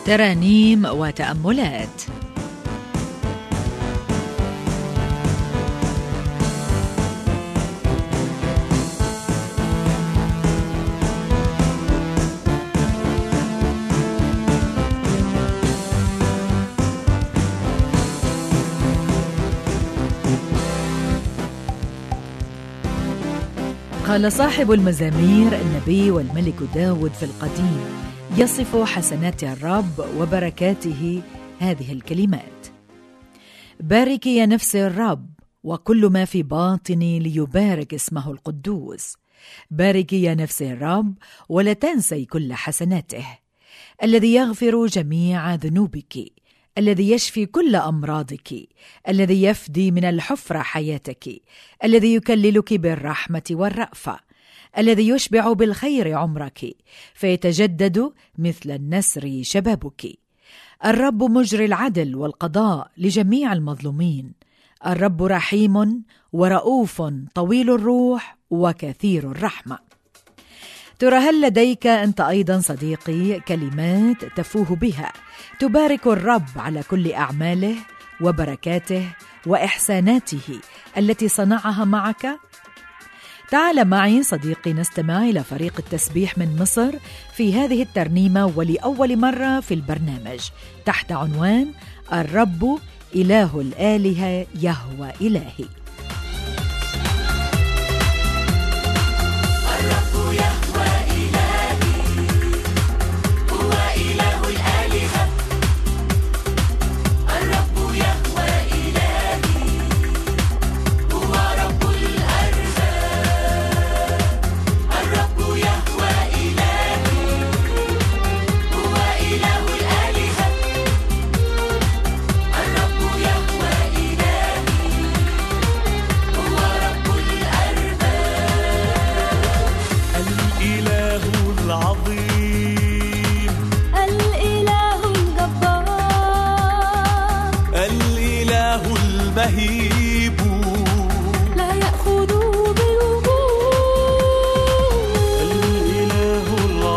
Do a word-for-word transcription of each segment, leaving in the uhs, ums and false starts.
ترانيم وتأملات. قال صاحب المزامير النبي والملك داود في القديم يصف حسنات الرب وبركاته هذه الكلمات: باركي يا نفس الرب وكل ما في باطني ليبارك اسمه القدوس. باركي يا نفس الرب ولا تنسي كل حسناته، الذي يغفر جميع ذنوبك، الذي يشفي كل أمراضك، الذي يفدي من الحفرة حياتك، الذي يكللك بالرحمة والرأفة، الذي يشبع بالخير عمرك فيتجدد مثل النسر شبابك. الرب مجري العدل والقضاء لجميع المظلومين. الرب رحيم ورؤوف طويل الروح وكثير الرحمة. ترى هل لديك أنت أيضا صديقي كلمات تفوه بها تبارك الرب على كل أعماله وبركاته وإحساناته التي صنعها معك؟ تعال معي صديقي نستمع إلى فريق التسبيح من مصر في هذه الترنيمة ولأول مرة في البرنامج تحت عنوان الرب إله الآلهة يهوى إلهي. مهيب لا يأخذ بالوجود، الإله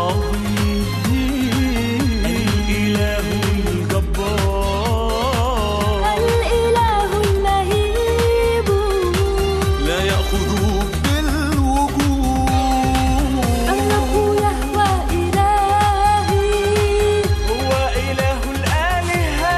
العظيم، الإله الجبار، الإله المهيب لا يأخذ بالوجود. الرب يهوى إلهي هو إله الآلهة.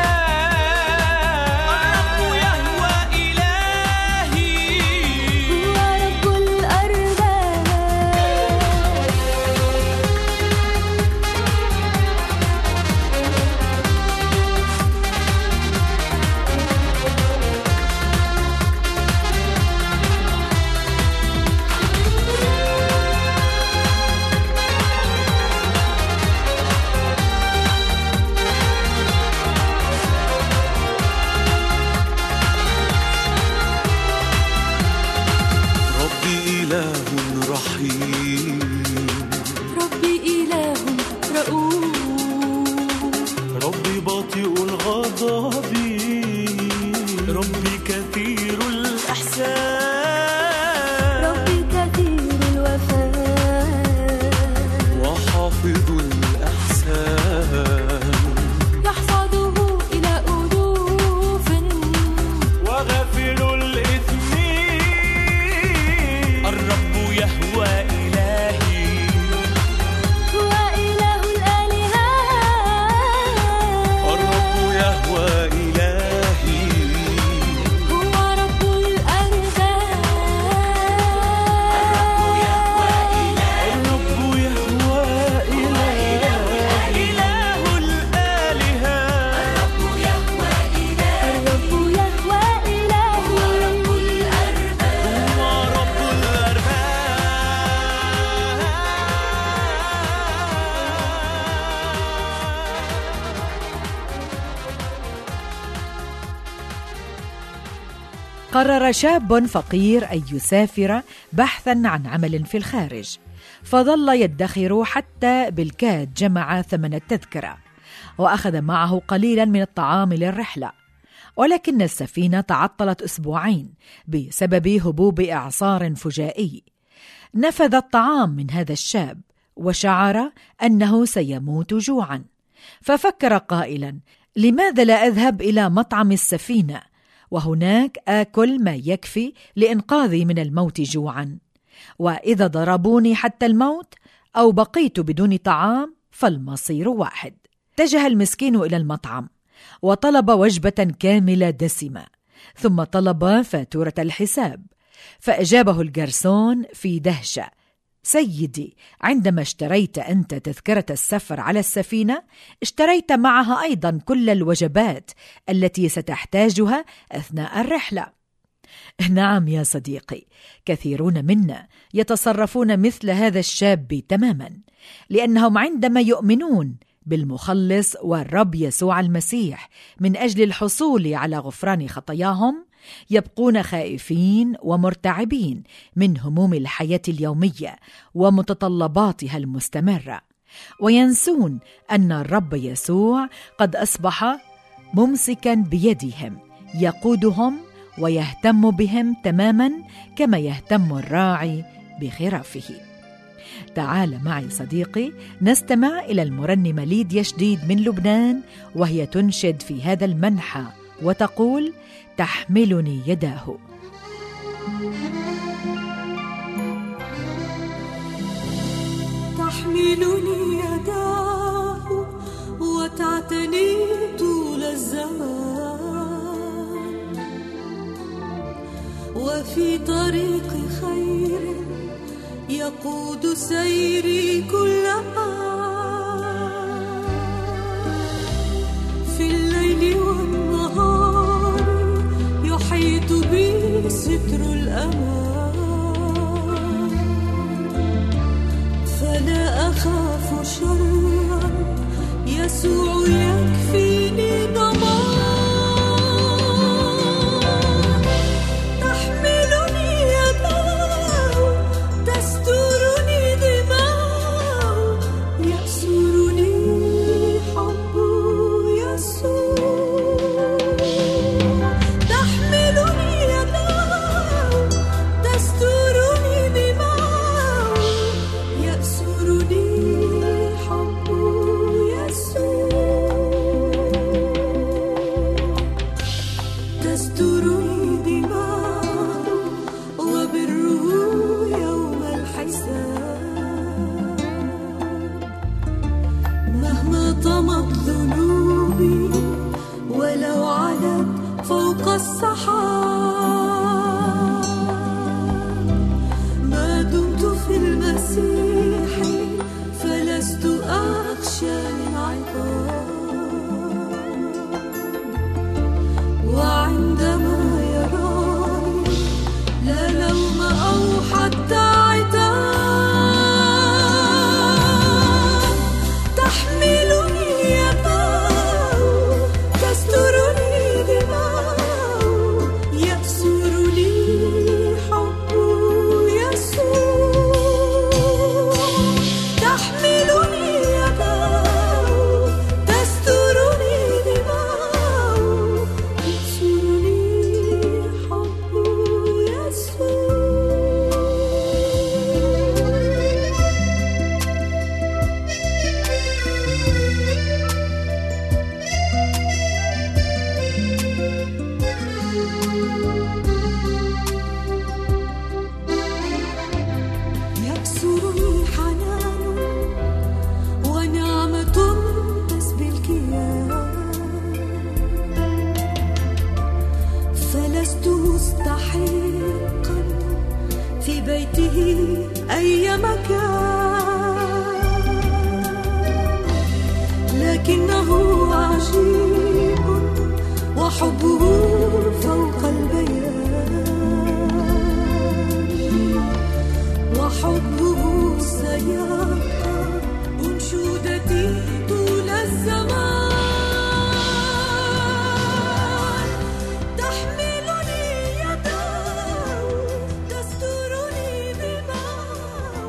ربي إله رؤوف، ربي بطيء الغضب، ربي كثير الإحسان، ربي كثير الوفاء وحافظ الإحسان، يحفظه إلى ألوف وغافل الإثم. الرب يهوى قرر شاب فقير أن يسافر بحثاً عن عمل في الخارج، فظل يدخر حتى بالكاد جمع ثمن التذكرة، وأخذ معه قليلاً من الطعام للرحلة. ولكن السفينة تعطلت أسبوعين بسبب هبوب إعصار فجائي. نفذ الطعام من هذا الشاب وشعر أنه سيموت جوعاً، ففكر قائلا: لماذا لا أذهب إلى مطعم السفينة وهناك آكل ما يكفي لإنقاذي من الموت جوعا؟ وإذا ضربوني حتى الموت أو بقيت بدون طعام فالمصير واحد. اتجه المسكين إلى المطعم وطلب وجبة كاملة دسمة، ثم طلب فاتورة الحساب، فأجابه الجرسون في دهشة: سيدي، عندما اشتريت أنت تذكرة السفر على السفينة اشتريت معها أيضا كل الوجبات التي ستحتاجها أثناء الرحلة. نعم يا صديقي، كثيرون منا يتصرفون مثل هذا الشاب تماما، لأنهم عندما يؤمنون بالمخلص والرب يسوع المسيح من أجل الحصول على غفران خطاياهم يبقون خائفين ومرتعبين من هموم الحياة اليومية ومتطلباتها المستمرة، وينسون أن الرب يسوع قد أصبح ممسكا بيدهم يقودهم ويهتم بهم تماما كما يهتم الراعي بخرافه. تعال معي صديقي نستمع إلى المرنمة ليديا شديد من لبنان، وهي تنشد في هذا المنحى وتقول: تحملني يداه. تحملني يداه وتعتني طول الزمان، وفي طريق خير يقود سيري كل آن، في الليل والنهار يحيط بي ستر الأمان، فلا أخاف شرا يسوع يكفيني ضمان. أي مكان، لكنه عجيب وحبه فوق البيان، وحبه سيبقى أنشودتي طول الزمان. تحملني يداه تسترني دماء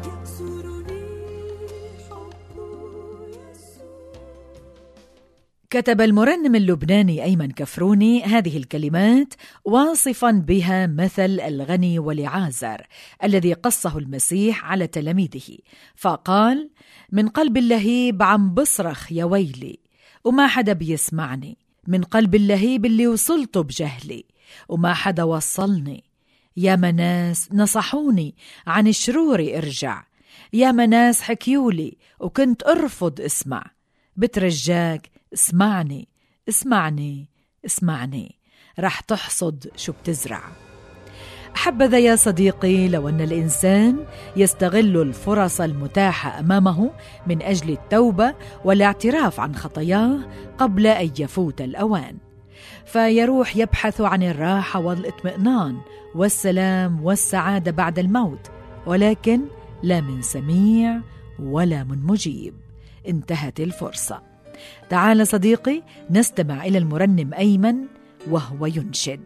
يكسرني حب يسوع. كتب المرنم اللبناني أيمن كفروني هذه الكلمات واصفاً بها مثل الغني والعازر الذي قصه المسيح على تلاميذه، فقال: من قلب اللهيب عم بصرخ يا ويلي وما حدا بيسمعني، من قلب اللهيب اللي وصلته بجهلي وما حدا وصلني، يا مناس نصحوني عن شروري ارجع، يا مناس حكيولي وكنت أرفض اسمع، بترجاك اسمعني اسمعني اسمعني، رح تحصد شو بتزرع. حبذا يا صديقي لو أن الإنسان يستغل الفرص المتاحة أمامه من أجل التوبة والاعتراف عن خطاياه قبل أن يفوت الأوان، فيروح يبحث عن الراحة والاطمئنان والسلام والسعادة بعد الموت، ولكن لا من سميع ولا من مجيب. انتهت الفرصة. تعال صديقي نستمع إلى المرنم أيمن وهو ينشد: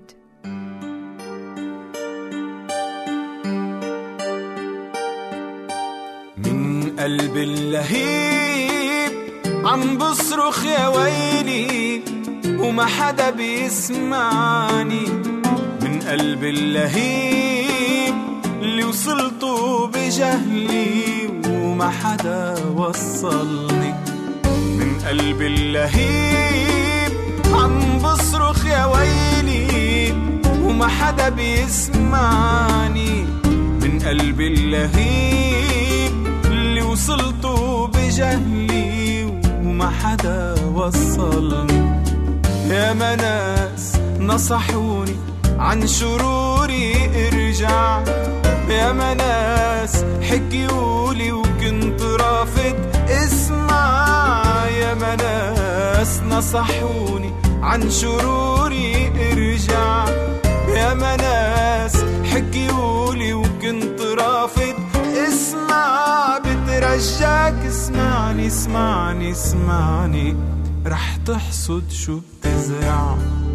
من قلب اللهيب عم بصرخ يا ويلي وما حدا بيسمعني، من قلب اللهيب اللي وصلته بجهلي وما حدا وصلني، من قلب اللهيب عم بصرخ يا ويلي وما حدا بيسمعني، من قلب اللهيب اللي وصلته بجهلي وما حدا وصلني، يا مناس نصحوني عن شروري ارجع، يا مناس حكيولي وكنت رافض اسمع، يا مناس نصحوني عن شروري ارجع، يا مناس حكيولي وكنت رافض اسمع، بترجاك اسمعني اسمعني اسمعني، رح تحصد شو بتزرع.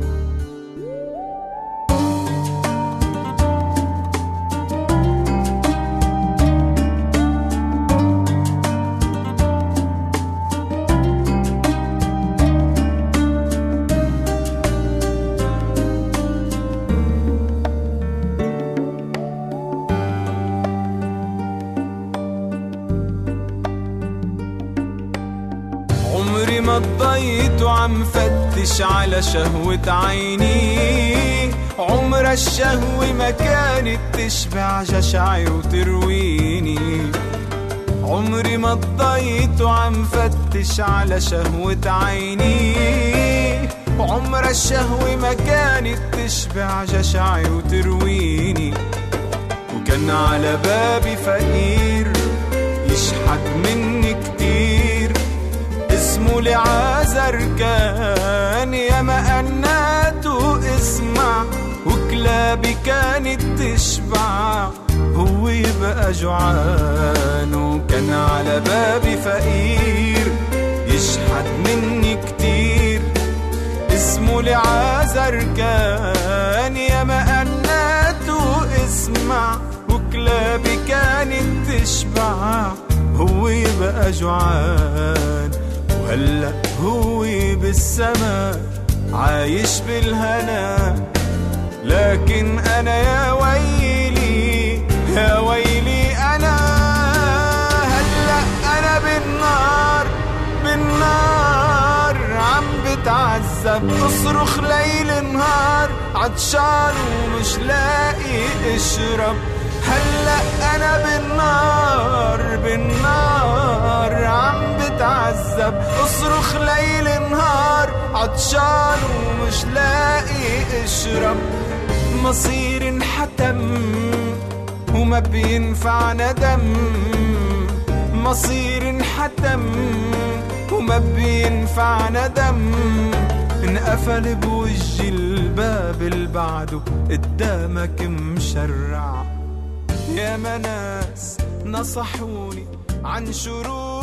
عمري ما ضيت وعم فتش على شهوة عيني، عمر الشهوة ما كانت تشبع جشعي وترويني، عمري ما ضيت وعم فتش على شهوة عيني، عمر الشهوة ما كانت تشبع جشعي وترويني، وكان على بابي فقير يشحت مني كتير، اسمه لعازر كان يا مقناته اسمع، وكلابي كانت تشبع هو يبقى جوعان، وكان على بابي فقير يشحت مني كتير، اسمه لعازر كان يا مقناته اسمع، وكلابي كانت تشبع هو يبقى جوعان، وهلأ هو بالسماء عايش بالهنا، لكن أنا يا ويلي يا ويلي أنا، هلأ أنا بالنار بالنار عم بتعذب، أصرخ ليل نهار عطشان ومش لاقي اشرب، هلأ أنا بالنار بالنار عم بتعذب، أصرخ ليل نهار عطشان ومش لاقي اشرب، مصير انحتم وما بينفع ندم، مصير انحتم وما بينفع ندم، انقفل بوجه الباب اللي بعده قدامك مشرع، يا مناس نصحوني عن شرور